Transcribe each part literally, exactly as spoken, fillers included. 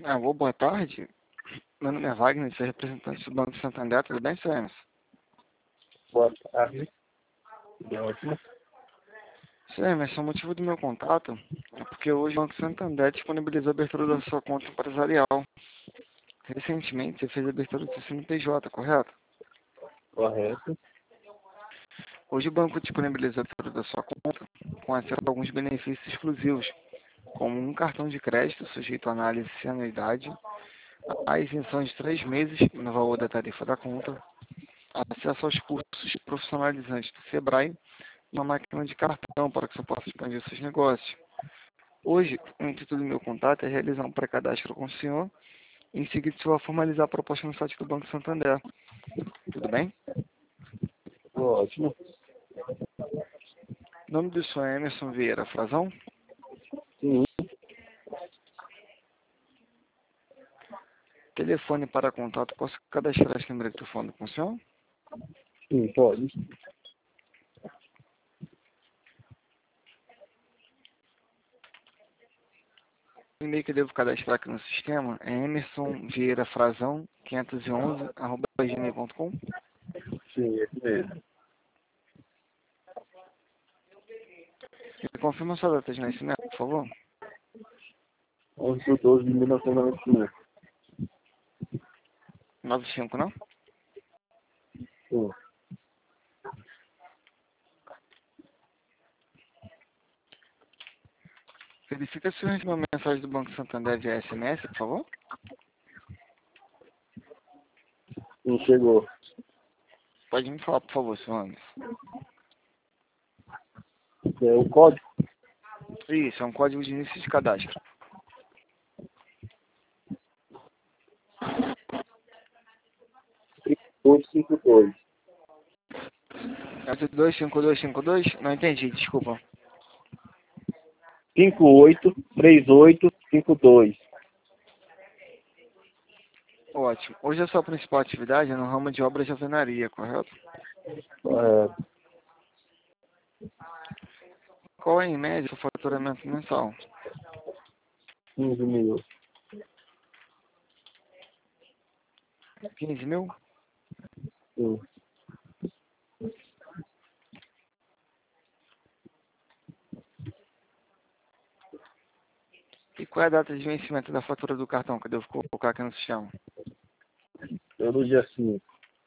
Alô, boa tarde. Meu nome é Wagner, sou representante do Banco Santander, tudo bem, senhor Emerson? Boa tarde. Tudo ótimo. Senhor Emerson, o motivo do meu contato é porque hoje o Banco Santander disponibilizou a abertura da sua conta empresarial. Recentemente, você fez a abertura do seu C N P J, correto? Correto. Hoje o banco disponibilizou a abertura da sua conta com acesso a alguns benefícios exclusivos, como um cartão de crédito sujeito à análise sem anuidade, a isenção de três meses no valor da tarifa da conta, acesso aos cursos profissionalizantes do Sebrae, uma máquina de cartão para que você possa expandir seus negócios. Hoje, o intuito do meu contato é realizar um pré-cadastro com o senhor e em seguida você vai formalizar a proposta no site do Banco Santander. Tudo bem? Tudo ótimo. O nome do senhor é Emerson Vieira Frazão? Sim, Telefone para contato, posso cadastrar esse número de telefone com o senhor? sim, pode. O e-mail que eu devo cadastrar aqui no sistema é emerson vieira frazão quinhentos e onze arroba gmail ponto com. Sim, esse mesmo. Me confirma sua data de nascimento, por favor. onze de doze de mil novecentos e noventa e cinco. noventa e cinco, não? Sim. Verifica se eu recebi uma mensagem do Banco Santander via S M S, por favor. Sim, chegou. Pode me falar, por favor, senhor Anderson. É o código? Isso, é um código de início de cadastro. oito cinco dois. É dois cinco dois cinco dois? Não entendi, desculpa. cinco oito três oito cinco dois. Ótimo. Hoje a sua principal atividade é no ramo de obras de alvenaria, correto? Correto. Qual é, em média, o faturamento mensal? quinze mil. quinze mil? Sim. E qual é a data de vencimento da fatura do cartão que eu devo colocar aqui no sistema? Todo dia cinco.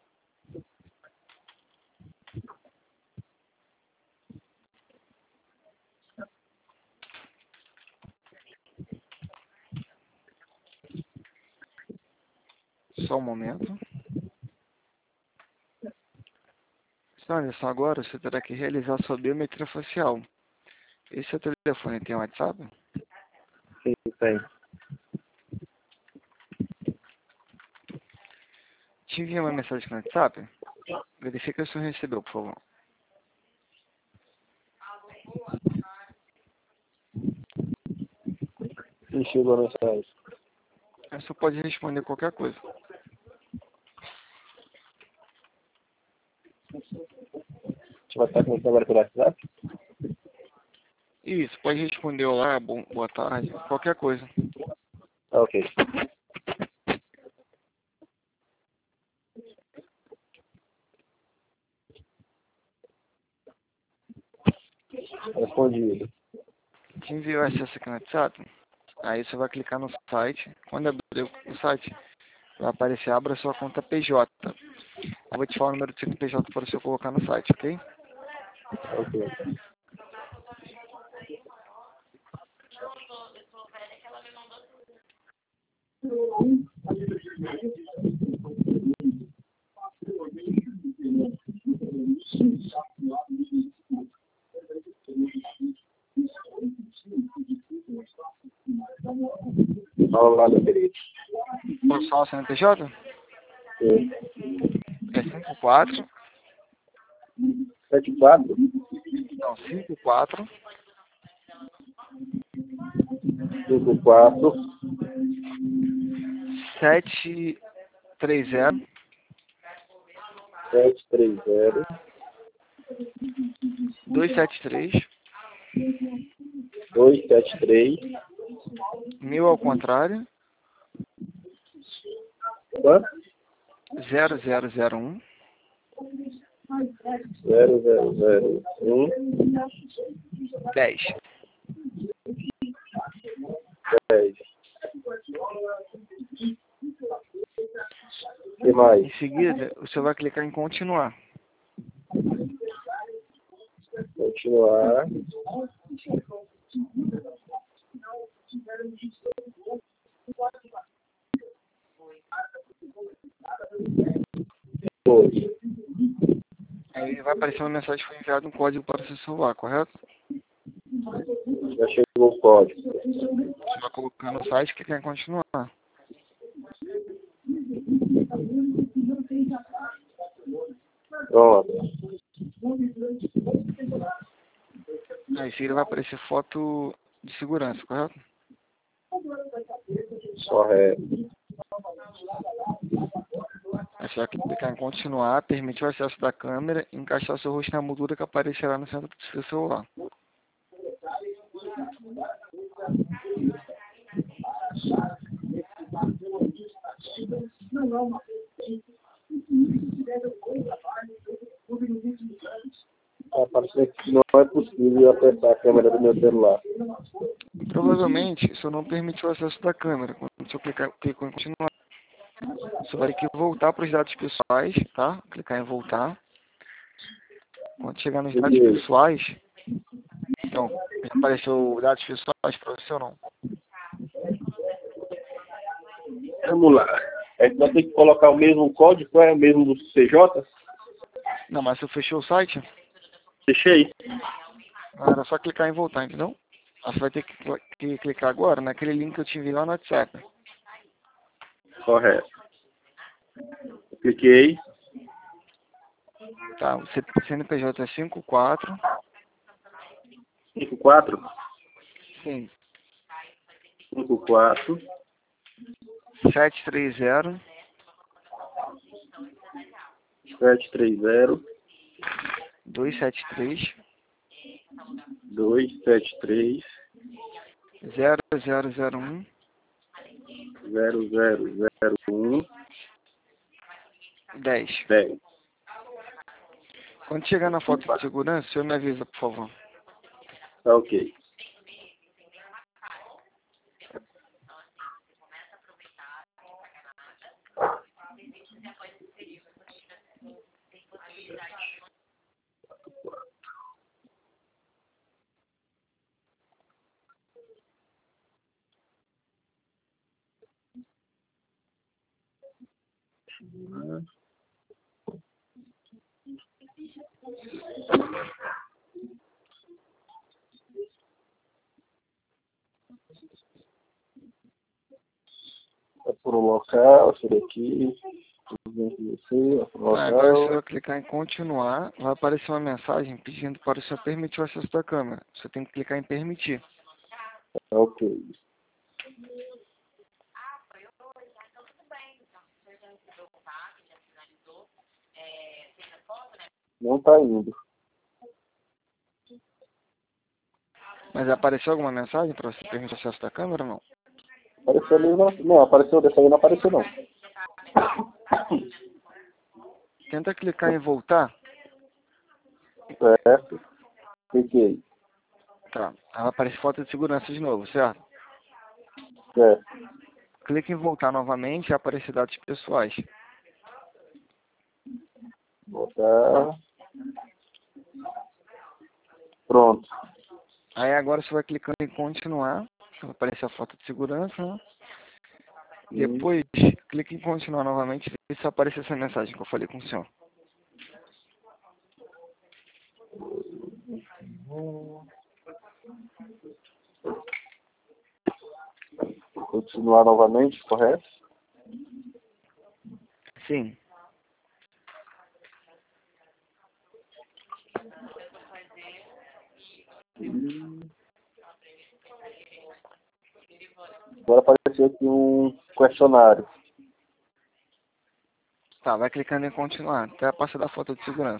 Só um momento. Senhor Anderson, agora você terá que realizar sua biometria facial. Esse seu telefone tem WhatsApp? Sim, tem. Te envia uma mensagem no WhatsApp? Verifica se você recebeu, por favor. Sim, chegou a mensagem. Aí você pode responder qualquer coisa. A gente vai estar começando agora pelo WhatsApp? Isso, pode responder olá, bom, boa tarde, qualquer coisa. Ah, ok. Respondido. Te envio o acesso aqui no WhatsApp. Aí você vai clicar no site. Quando abrir o site, vai aparecer abra sua conta P J. Eu vou te falar o número do C N P J para você colocar no site, ok? Ok. Fala lá, meu querido. Posso falar o C N P J? Sim. É cinco quatro. sete quatro Não, cinco quatro cinco quatro sete três zero sete três zero dois sete três. dois sete três Mil ao contrário. quanto? zero zero zero um. zero zero zero um. dez. dez. O que mais? Em seguida, você vai clicar em continuar. Continuar. Depois. Aí vai aparecer uma mensagem que foi enviado um código para o seu celular, correto? Já chegou o código. Você vai colocar no site e clicar em continuar. Pronto. Aí em seguida vai aparecer foto de segurança, correto? Correto. Aí você vai clicar em continuar, permitir o acesso da câmera e encaixar o seu rosto na moldura que aparecerá no centro do seu celular. Apareceu que não é possível acessar a câmera do meu celular. Provavelmente, isso não permitiu o acesso da câmera. Quando você clicar, clicou em continuar, você vai ter que voltar para os dados pessoais, tá? Clicar em voltar. Quando chegar nos dados Beleza. pessoais, então, apareceu dados pessoais para você ou não? Vamos lá. A gente vai ter que colocar o mesmo código, é o mesmo do C J? Não, mas você fechou o site? Deixei. Ah, era só clicar em voltar, entendeu? Aí você vai ter que, cl- que clicar agora naquele link que eu te enviei lá no WhatsApp. Correto. Cliquei. Tá, o C N P J é cinco quatro. cinco quatro. Sim. cinco quatro. sete três zero. sete três zero. dois sete três. dois sete três. zero zero zero um. zero zero zero um. dez. dez. Quando chegar na foto de segurança, o senhor me avisa, por favor. Tá ok. É por um local, esse daqui. Você, é por um Tá, agora você local. vai clicar em continuar, vai aparecer uma mensagem pedindo para o senhor permitir o acesso da câmera. Você tem que clicar em permitir. Tá ok. Não tá indo. Mas apareceu alguma mensagem para você permitir o acesso da câmera ou não? Apareceu ali, não. Não, apareceu dessa aí, não apareceu não. Tenta clicar em voltar. Certo. Cliquei. Tá, aí vai aparecer foto de segurança de novo, certo? Certo. Clique em voltar novamente e vai aparecer dados pessoais. Botar. Pronto. Aí agora você vai clicando em continuar, vai aparecer a foto de segurança, né? Depois, clique em continuar novamente e vê se aparece essa mensagem que eu falei com o senhor. Continuar novamente, correto? Sim. Agora apareceu aqui um questionário. Tá, vai clicando em continuar, até passar da foto de segurança.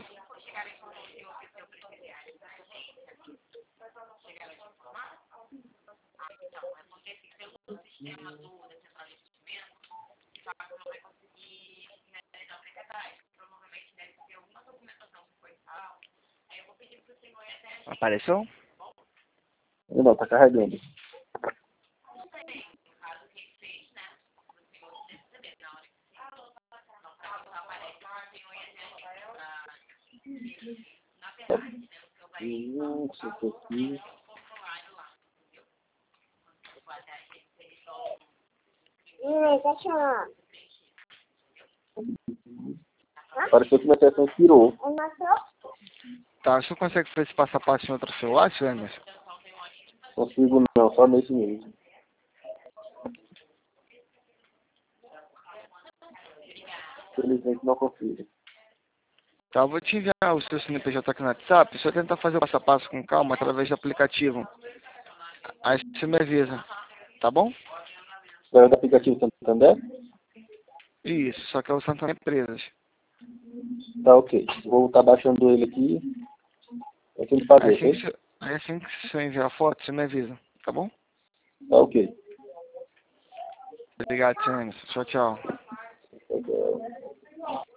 Apareceu? Não, tá carregando. Hum, isso aqui. Hum, tá chamando. Pareceu que minha sessão tirou. É maçã? Tá, você consegue fazer esse passo a passo em outro celular, seu Emerson? Consigo não, só nesse mesmo. Felizmente não consigo. Tá, eu vou te enviar o seu C N P J aqui no WhatsApp. Se eu tentar fazer o passo a passo com calma através do aplicativo, aí você me avisa, tá bom? Agora do aplicativo Santander? Isso, só que é o Santander Empresas. Tá ok. Vou estar baixando ele aqui. É o que ele fazer, Aí assim, que ok? você, aí assim que você enviar a foto, você me avisa, tá bom? Tá ok. Obrigado, seu Emerson. Tchau, tchau. Ok.